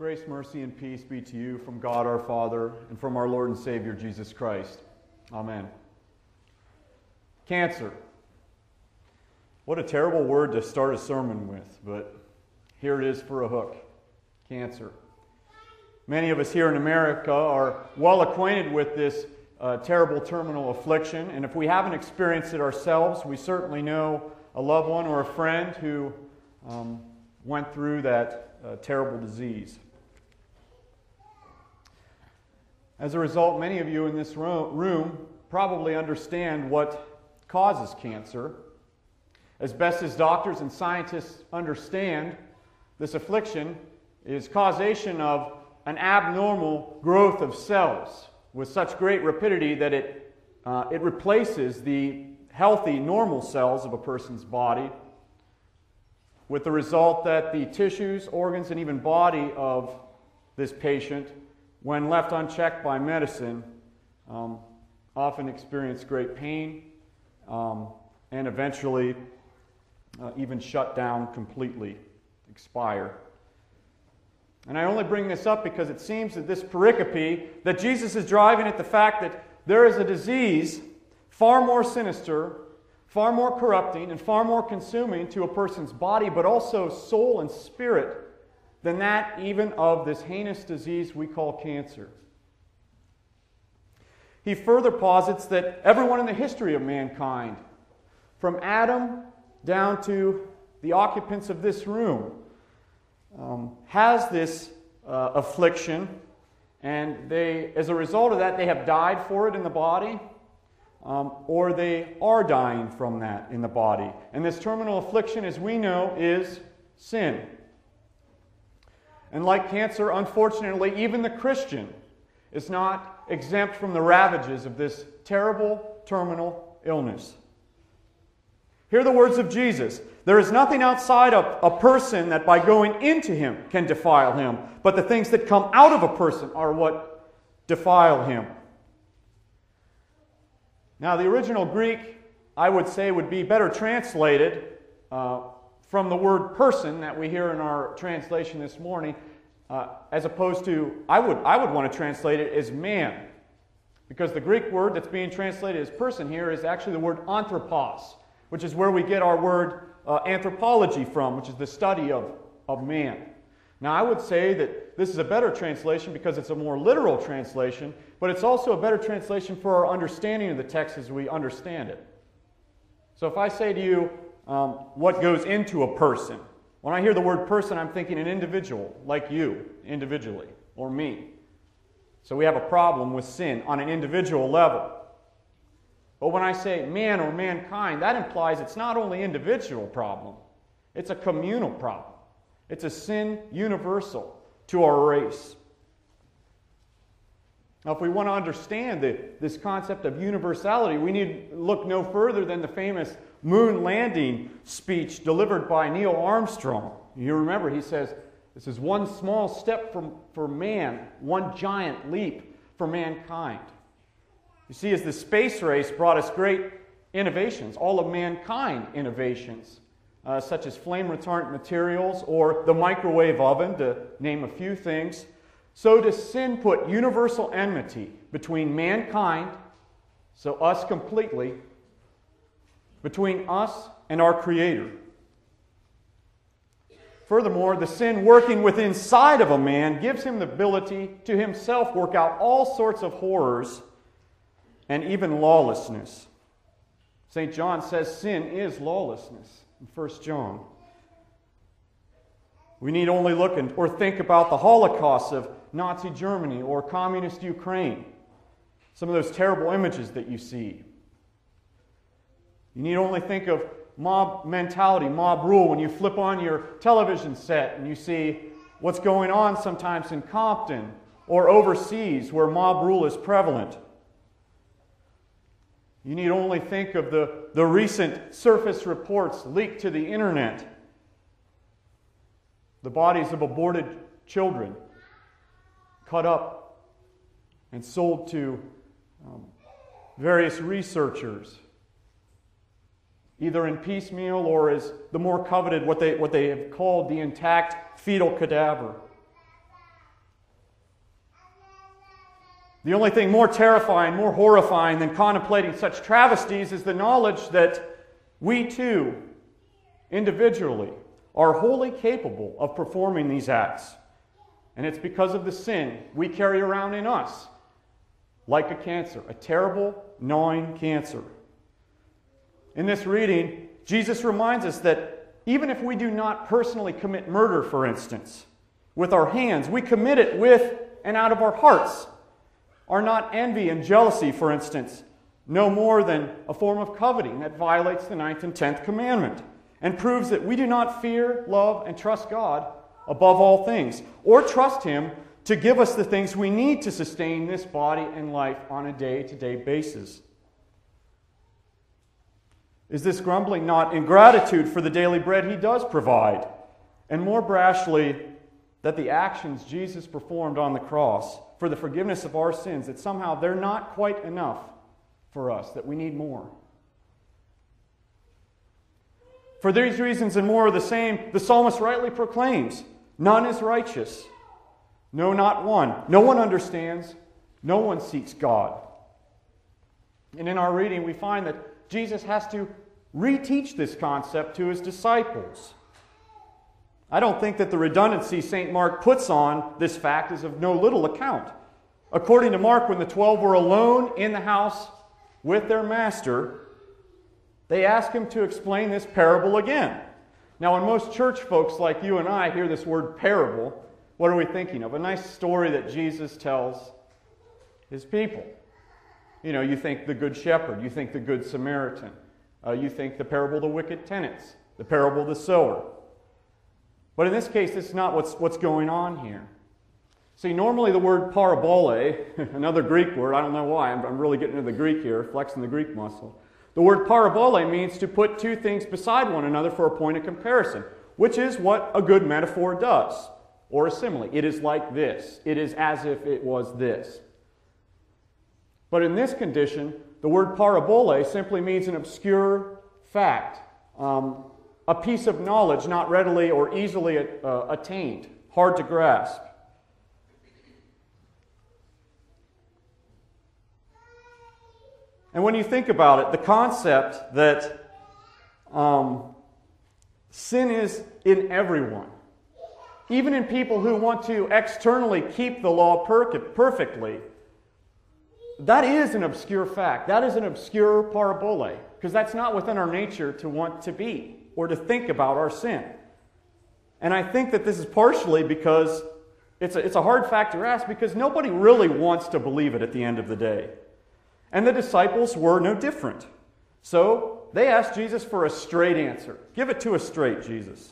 Grace, mercy, and peace be to you from God our Father and from our Lord and Savior Jesus Christ. Amen. Cancer. What a terrible word to start a sermon with, but here it is for a hook. Cancer. Many of us here in America are well acquainted with this terrible terminal affliction, and if we haven't experienced it ourselves, we certainly know a loved one or a friend who went through that terrible disease. As a result, many of you in this room probably understand what causes cancer. As best as doctors and scientists understand, this affliction is causation of an abnormal growth of cells with such great rapidity that it replaces the healthy, normal cells of a person's body, with the result that the tissues, organs, and even body of this patient, when left unchecked by medicine, often experience great pain and eventually even shut down completely, expire. And I only bring this up because it seems that this pericope, that Jesus is driving at the fact that there is a disease far more sinister, far more corrupting, and far more consuming to a person's body, but also soul and spirit, than that even of this heinous disease we call cancer. He further posits that everyone in the history of mankind, from Adam down to the occupants of this room, has this affliction, and as a result of that, they have died for it in the body, or they are dying from that in the body. And this terminal affliction, as we know, is sin. And like cancer, unfortunately, even the Christian is not exempt from the ravages of this terrible terminal illness. Hear the words of Jesus. There is nothing outside of a person that by going into him can defile him, but the things that come out of a person are what defile him. Now, the original Greek, I would say, would be better translated from the word person that we hear in our translation this morning, as opposed to, I would want to translate it as man. Because the Greek word that's being translated as person here is actually the word anthropos, which is where we get our word anthropology from, which is the study of man. Now, I would say that this is a better translation because it's a more literal translation, but it's also a better translation for our understanding of the text as we understand it. So if I say to you, what goes into a person? When I hear the word person, I'm thinking an individual, like you, individually, or me. So we have a problem with sin on an individual level. But when I say man or mankind, that implies it's not only an individual problem, it's a communal problem. It's a sin universal to our race. Now, if we want to understand this concept of universality, we need to look no further than the famous moon landing speech delivered by Neil Armstrong. You remember, he says, this is one small step for man, one giant leap for mankind. You see, as the space race brought us great innovations, all of mankind innovations, such as flame-retardant materials or the microwave oven, to name a few things, so does sin put universal enmity between mankind, so us completely, between us and our Creator. Furthermore, the sin working within inside of a man gives him the ability to himself work out all sorts of horrors and even lawlessness. St. John says sin is lawlessness in 1 John. We need only look or think about the Holocaust of Nazi Germany or communist Ukraine. Some of those terrible images that you see. You need only think of mob mentality, mob rule, when you flip on your television set and you see what's going on sometimes in Compton or overseas where mob rule is prevalent. You need only think of the recent surface reports leaked to the internet. The bodies of aborted children cut up and sold to various researchers, either in piecemeal or as the more coveted, what they have called the intact fetal cadaver. The only thing more terrifying, more horrifying than contemplating such travesties is the knowledge that we too, individually, are wholly capable of performing these acts. And it's because of the sin we carry around in us, like a cancer, a terrible, gnawing cancer. In this reading, Jesus reminds us that even if we do not personally commit murder, for instance, with our hands, we commit it with and out of our hearts. Are not envy and jealousy, for instance, no more than a form of coveting that violates the 9th and 10th commandment and proves that we do not fear, love, and trust God above all things, or trust Him to give us the things we need to sustain this body and life on a day-to-day basis? Is this grumbling not ingratitude for the daily bread He does provide? And more brashly, that the actions Jesus performed on the cross for the forgiveness of our sins, that somehow they're not quite enough for us, that we need more. For these reasons and more of the same, the psalmist rightly proclaims, none is righteous, no, not one. No one understands, no one seeks God. And in our reading, we find that Jesus has to reteach this concept to His disciples. I don't think that the redundancy St. Mark puts on this fact is of no little account. According to Mark, when the 12 were alone in the house with their master, they asked Him to explain this parable again. Now, when most church folks like you and I hear this word parable, what are we thinking of? A nice story that Jesus tells His people. You know, you think the Good Shepherd, you think the Good Samaritan, you think the parable of the wicked tenants, the parable of the sower. But in this case, this is not what's going on here. See, normally the word parabole, another Greek word, I don't know why, I'm really getting into the Greek here, flexing the Greek muscle. The word parabole means to put two things beside one another for a point of comparison, which is what a good metaphor does, or a simile. It is like this. It is as if it was this. But in this condition, the word parabole simply means an obscure fact, a piece of knowledge not readily or easily attained, hard to grasp. And when you think about it, the concept that sin is in everyone, even in people who want to externally keep the law perfectly, that is an obscure fact. That is an obscure parabole, because that's not within our nature to want to be or to think about our sin. And I think that this is partially because it's a hard fact to grasp, because nobody really wants to believe it at the end of the day. And the disciples were no different. So they asked Jesus for a straight answer. Give it to us straight, Jesus.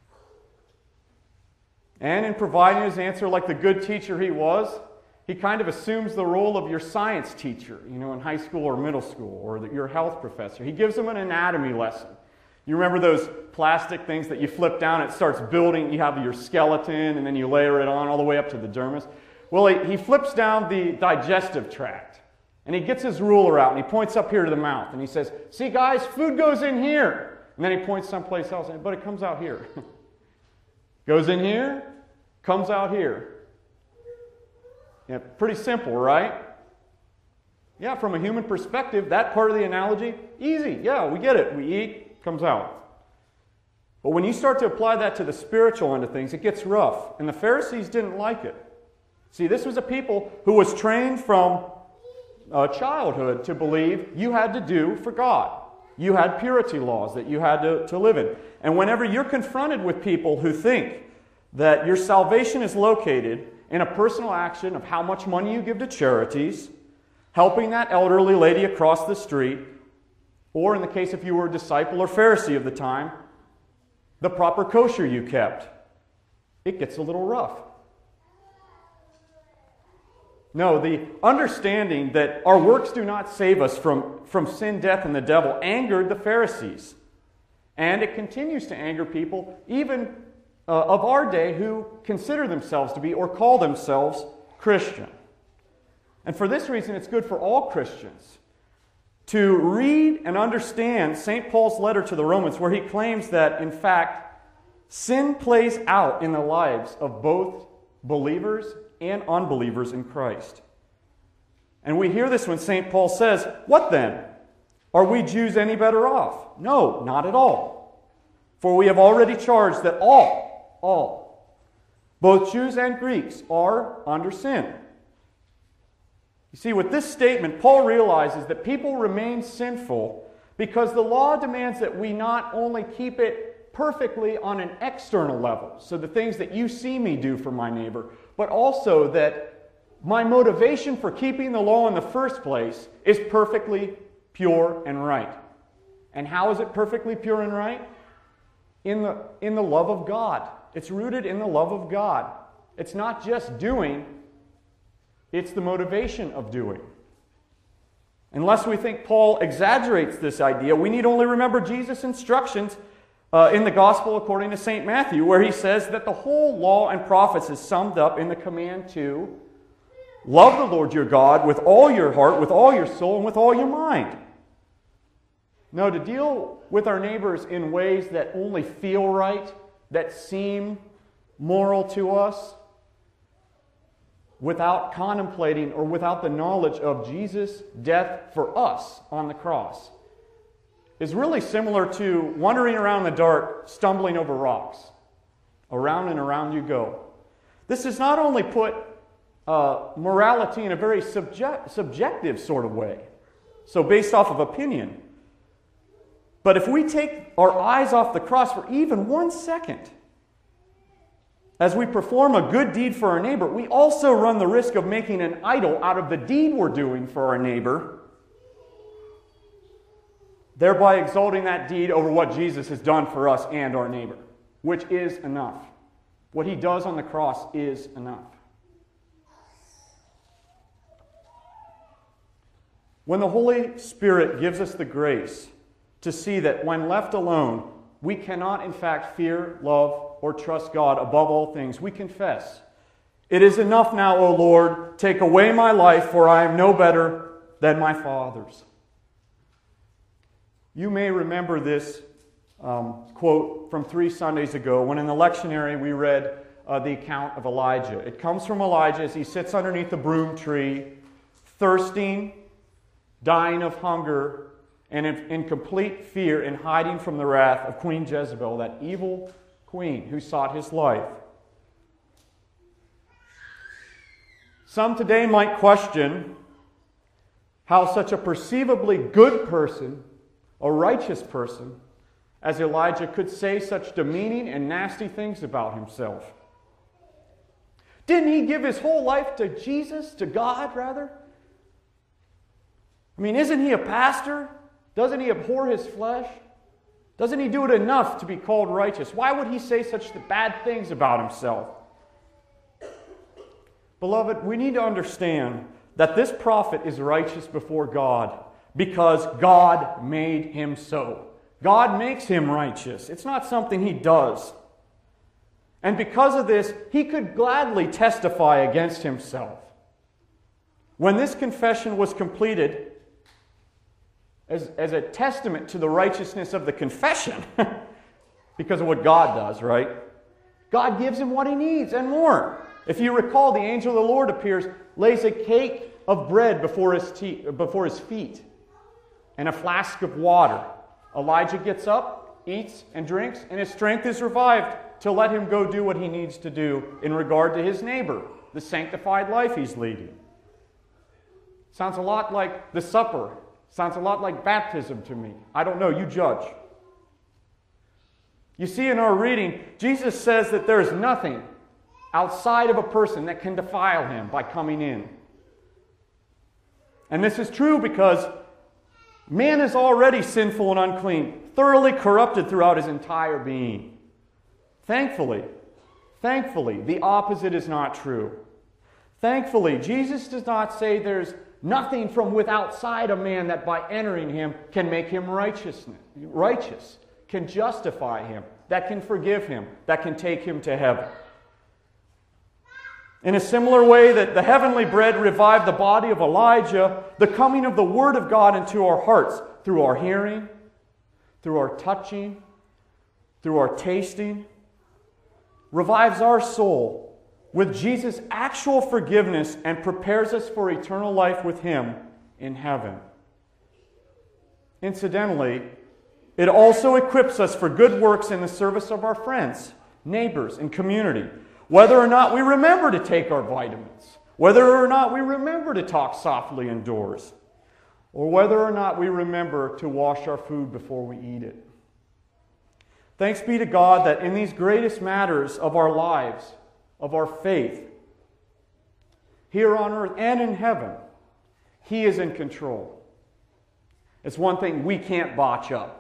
And in providing his answer like the good teacher he was, he kind of assumes the role of your science teacher, in high school or middle school, or your health professor. He gives them an anatomy lesson. You remember those plastic things that you flip down, it starts building, you have your skeleton, and then you layer it on all the way up to the dermis? Well, he flips down the digestive tract, and he gets his ruler out, and he points up here to the mouth, and he says, see guys, food goes in here. And then he points someplace else, but it comes out here. Goes in here, comes out here. Yeah, pretty simple, right? Yeah, from a human perspective, that part of the analogy, easy. Yeah, we get it. We eat, comes out. But when you start to apply that to the spiritual end of things, it gets rough. And the Pharisees didn't like it. See, this was a people who was trained from childhood to believe you had to do for God. You had purity laws that you had to live in. And whenever you're confronted with people who think that your salvation is located in a personal action of how much money you give to charities, helping that elderly lady across the street, or in the case if you were a disciple or Pharisee of the time, the proper kosher you kept, it gets a little rough. No, the understanding that our works do not save us from sin, death, and the devil angered the Pharisees. And it continues to anger people, even of our day, who consider themselves to be or call themselves Christian. And for this reason, it's good for all Christians to read and understand St. Paul's letter to the Romans, where he claims that, in fact, sin plays out in the lives of both believers and unbelievers in Christ. And we hear this when St. Paul says, "What then? Are we Jews any better off? No, not at all. For we have already charged that all, both Jews and Greeks, are under sin." You see, with this statement, Paul realizes that people remain sinful because the law demands that we not only keep it perfectly on an external level, so the things that you see me do for my neighbor, but also that my motivation for keeping the law in the first place is perfectly pure and right. And how is it perfectly pure and right? In the love of God. It's rooted in the love of God. It's not just doing, it's the motivation of doing. Unless we think Paul exaggerates this idea, we need only remember Jesus' instructions in the Gospel according to St. Matthew, where he says that the whole law and prophets is summed up in the command to love the Lord your God with all your heart, with all your soul, and with all your mind. No, to deal with our neighbors in ways that only feel right, that seem moral to us, without contemplating or without the knowledge of Jesus' death for us on the cross, is really similar to wandering around the dark, stumbling over rocks. Around and around you go. This does not only put morality in a very subjective sort of way, so based off of opinion. But if we take our eyes off the cross for even 1 second, as we perform a good deed for our neighbor, we also run the risk of making an idol out of the deed we're doing for our neighbor, thereby exalting that deed over what Jesus has done for us and our neighbor, which is enough. What he does on the cross is enough. When the Holy Spirit gives us the grace to see that when left alone, we cannot in fact fear, love, or trust God above all things, we confess, "It is enough now, O Lord, take away my life, for I am no better than my fathers." You may remember this quote from 3 Sundays ago when in the lectionary we read the account of Elijah. It comes from Elijah as he sits underneath the broom tree, thirsting, dying of hunger, and in complete fear and hiding from the wrath of Queen Jezebel, that evil queen who sought his life. Some today might question how such a perceivably good person, a righteous person, as Elijah could say such demeaning and nasty things about himself. Didn't he give his whole life to Jesus, to God, rather? I mean, isn't he a pastor? Doesn't he abhor his flesh? Doesn't he do it enough to be called righteous? Why would he say such bad things about himself? Beloved, we need to understand that this prophet is righteous before God because God made him so. God makes him righteous. It's not something he does. And because of this, he could gladly testify against himself. When this confession was completed, as a testament to the righteousness of the confession, because of what God does, right? God gives him what he needs and more. If you recall, the angel of the Lord appears, lays a cake of bread before his feet, and a flask of water. Elijah gets up, eats, and drinks, and his strength is revived to let him go do what he needs to do in regard to his neighbor, the sanctified life he's leading. Sounds a lot like the supper. Sounds a lot like baptism to me. I don't know, you judge. You see in our reading, Jesus says that there is nothing outside of a person that can defile him by coming in. And this is true because man is already sinful and unclean, thoroughly corrupted throughout his entire being. Thankfully, the opposite is not true. Thankfully, Jesus does not say there's nothing from outside a man that by entering him can make him righteous, can justify him, that can forgive him, that can take him to heaven. In a similar way that the heavenly bread revived the body of Elijah, the coming of the Word of God into our hearts through our hearing, through our touching, through our tasting, revives our soul with Jesus' actual forgiveness and prepares us for eternal life with Him in heaven. Incidentally, it also equips us for good works in the service of our friends, neighbors, and community, whether or not we remember to take our vitamins, whether or not we remember to talk softly indoors, or whether or not we remember to wash our food before we eat it. Thanks be to God that in these greatest matters of our lives, of our faith, here on earth and in heaven, He is in control. It's one thing we can't botch up.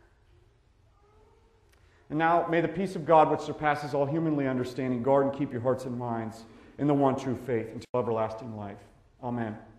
And now, may the peace of God, which surpasses all humanly understanding, guard and keep your hearts and minds in the one true faith until everlasting life. Amen.